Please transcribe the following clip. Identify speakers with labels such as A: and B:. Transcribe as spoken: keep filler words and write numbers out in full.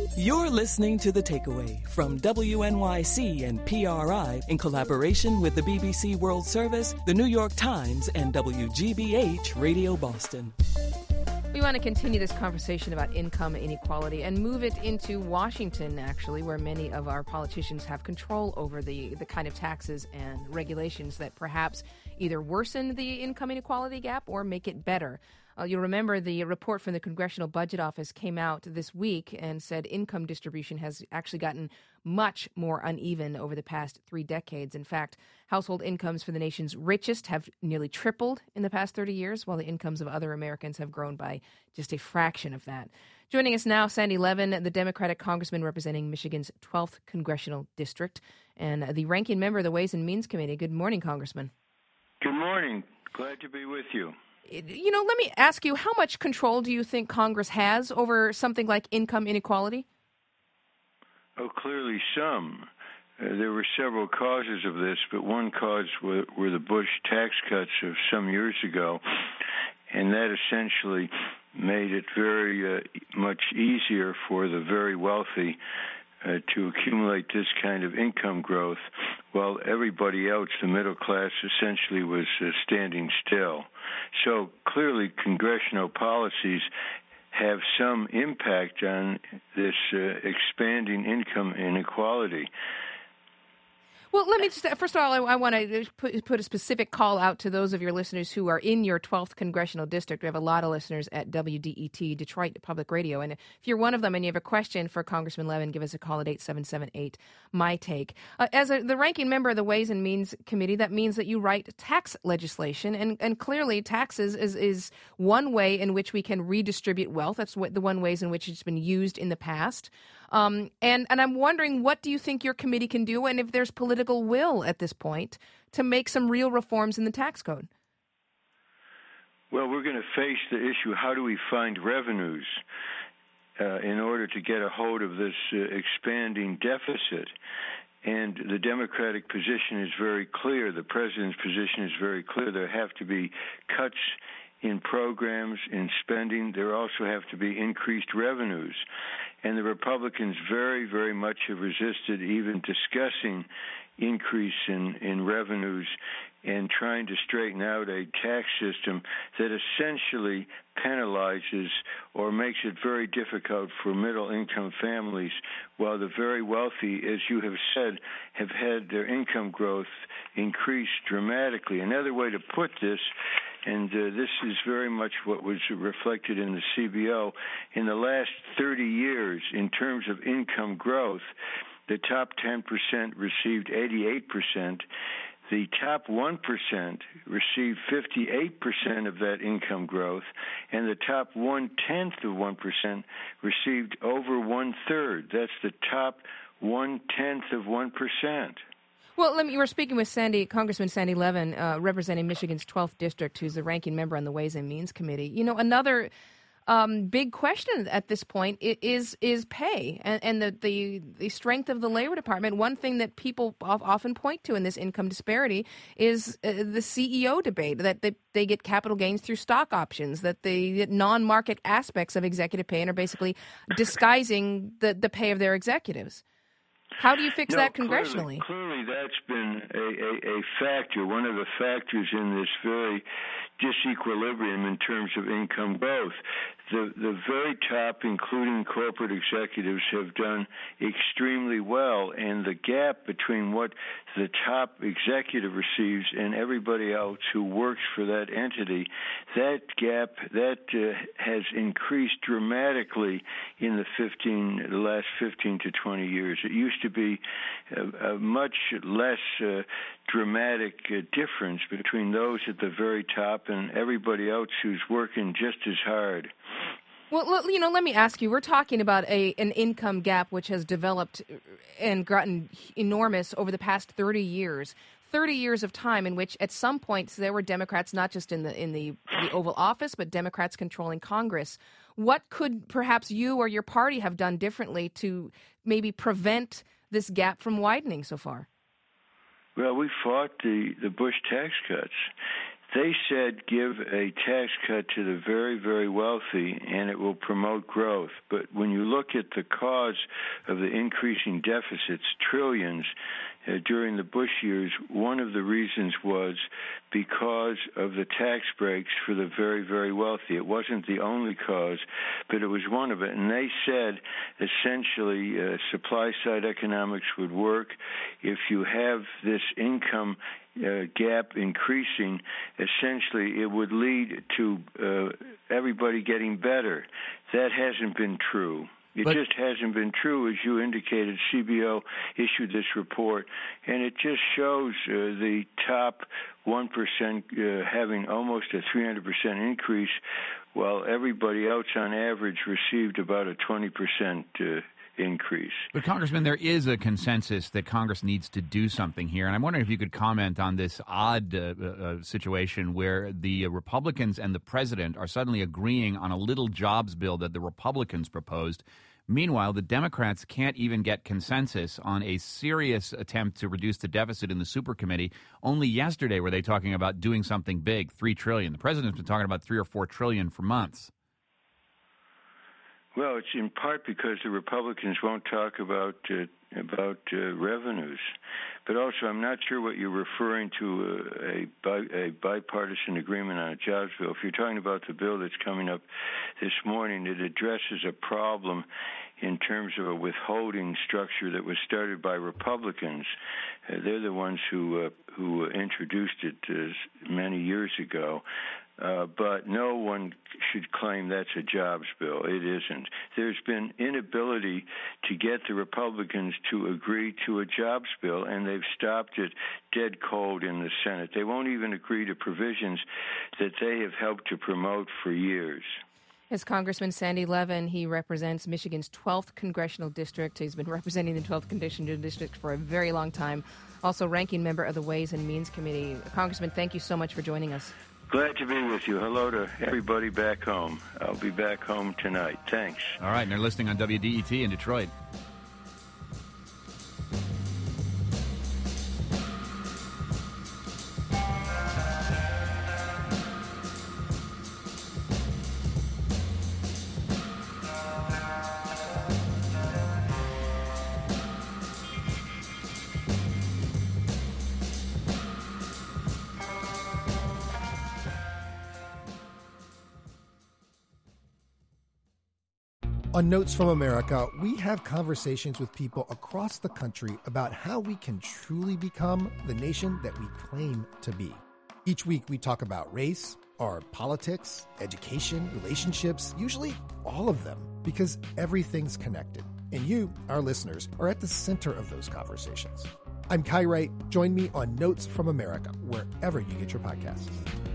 A: You're listening to The Takeaway from W N Y C and P R I in collaboration with the B B C World Service, the New York Times, and W G B H Radio Boston.
B: We want to continue this conversation about income inequality and move it into Washington, actually, where many of our politicians have control over the, the kind of taxes and regulations that perhaps either worsen the income inequality gap or make it better. Uh, you'll remember the report from the Congressional Budget Office came out this week and said income distribution has actually gotten much more uneven over the past three decades. In fact, household incomes for the nation's richest have nearly tripled in the past thirty years, while the incomes of other Americans have grown by just a fraction of that. Joining us now, Sandy Levin, the Democratic congressman representing Michigan's twelfth Congressional District and the ranking member of the Ways and Means Committee. Good morning, Congressman.
C: Good morning. Glad to be with you.
B: You know, let me ask you, how much control do you think Congress has over something like income inequality?
C: Oh, clearly some. Uh, there were several causes of this, but one cause were, were the Bush tax cuts of some years ago, and that essentially made it very uh, much easier for the very wealthy Uh, to accumulate this kind of income growth, while everybody else, the middle class, essentially was uh, standing still. So clearly congressional policies have some impact on this uh, expanding income inequality.
B: Well, let me just, first of all, I, I want to put, put a specific call out to those of your listeners who are in your twelfth Congressional District. We have a lot of listeners at W D E T, Detroit Public Radio. And if you're one of them and you have a question for Congressman Levin, give us a call at eight seven seven eight, M Y Take. Uh, as a, the ranking member of the Ways and Means Committee, that means that you write tax legislation. And, and clearly taxes is, is one way in which we can redistribute wealth. That's what the one ways in which it's been used in the past. Um, and, and I'm wondering, what do you think your committee can do, and if there's political will at this point to make some real reforms in the tax code?
C: Well, we're going to face the issue, how do we find revenues uh, in order to get a hold of this uh, expanding deficit? And the Democratic position is very clear. The president's position is very clear. There have to be cuts in programs, in spending. There also have to be increased revenues. And the Republicans very, very much have resisted even discussing increase in, in revenues and trying to straighten out a tax system that essentially penalizes or makes it very difficult for middle-income families, while the very wealthy, as you have said, have had their income growth increase dramatically. Another way to put this, and uh, this is very much what was reflected in the C B O, in the last thirty years, in terms of income growth, the top ten percent received eighty-eight percent. The top one percent received fifty-eight percent of that income growth, and the top one-tenth of one percent received over one-third. That's the top one-tenth of one percent.
B: Well, let me, we're speaking with Sandy, Congressman Sandy Levin, uh, representing Michigan's twelfth District, who's the ranking member on the Ways and Means Committee. You know, another um, big question at this point is is pay and, and the, the, the strength of the Labor Department. One thing that people often point to in this income disparity is uh, the C E O debate, that they, they get capital gains through stock options, that they get non-market aspects of executive pay and are basically disguising the, the pay of their executives. How do you fix
C: no,
B: that congressionally?
C: Clearly, clearly that's been a, a, a factor, one of the factors in this very disequilibrium in terms of income growth. The, the very top, including corporate executives, have done extremely well, and the gap between what the top executive receives and everybody else who works for that entity, that gap, that uh, has increased dramatically in the fifteen, the last fifteen to twenty years. It used to be a, a much less uh, dramatic uh, difference between those at the very top and everybody else who's working just as hard.
B: Well, you know, let me ask you, we're talking about a an income gap which has developed and gotten enormous over the past thirty years. thirty years of time in which at some points there were Democrats not just in the in the, the Oval Office, but Democrats controlling Congress. What could perhaps you or your party have done differently to maybe prevent this gap from widening so far?
C: Well, we fought the, the Bush tax cuts. They said give a tax cut to the very, very wealthy, and it will promote growth. But when you look at the cause of the increasing deficits, trillions, uh, during the Bush years, one of the reasons was because of the tax breaks for the very, very wealthy. It wasn't the only cause, but it was one of it. And they said, essentially, uh, supply-side economics would work if you have this income Uh, gap increasing. Essentially, it would lead to uh, everybody getting better. That hasn't been true. It
D: but,
C: just hasn't been true. As you indicated, C B O issued this report, and it just shows uh, the top one percent uh, having almost a three hundred percent increase, while everybody else on average received about a twenty percent uh, increase.
D: But, Congressman, there is a consensus that Congress needs to do something here, and I'm wondering if you could comment on this odd uh, uh, situation where the uh, Republicans and the president are suddenly agreeing on a little jobs bill that the Republicans proposed. Meanwhile, the Democrats can't even get consensus on a serious attempt to reduce the deficit in the super committee. Only yesterday were they talking about doing something big, three trillion dollars. The president's been talking about three or four trillion dollars for months.
C: Well, it's in part because the Republicans won't talk about uh, about uh, revenues, but also I'm not sure what you're referring to uh, a, bi- a bipartisan agreement on a jobs bill. If you're talking about the bill that's coming up this morning, it addresses a problem in terms of a withholding structure that was started by Republicans. Uh, they're the ones who uh, who introduced it uh, many years ago. Uh, but no one should claim that's a jobs bill. It isn't. There's been inability to get the Republicans to agree to a jobs bill, and they've stopped it dead cold in the Senate. They won't even agree to provisions that they have helped to promote for years.
B: As Congressman Sandy Levin, he represents Michigan's twelfth congressional district. He's been representing the twelfth congressional district for a very long time. Also ranking member of the Ways and Means Committee. Congressman, thank you so much for joining us.
C: Glad to be with you. Hello to everybody back home. I'll be back home tonight. Thanks.
D: All right, and they're listening on W D E T in Detroit.
E: On Notes from America, we have conversations with people across the country about how we can truly become the nation that we claim to be. Each week, we talk about race, our politics, education, relationships, usually all of them, because everything's connected. And you, our listeners, are at the center of those conversations. I'm Kai Wright. Join me on Notes from America, wherever you get your podcasts.